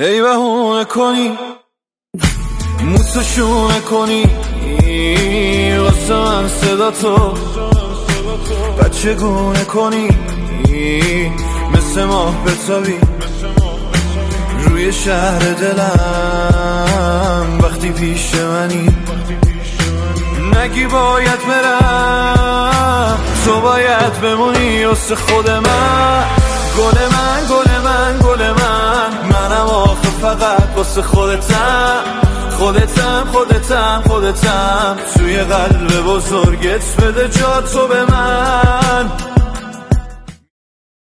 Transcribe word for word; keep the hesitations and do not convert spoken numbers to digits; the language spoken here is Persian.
ای بهونه کنی موسشونه کنی واسه من صدا تو بچه گونه کنی مثل ماه بتابی روی شهر دلم وقتی پیش منی نگی باید برم تو باید بمونی واسه خود من گل من گل من گل من منم آخه فقط واسه خودتم خودتم خودتم خودتم توی قلب بزرگت بده جا تو به من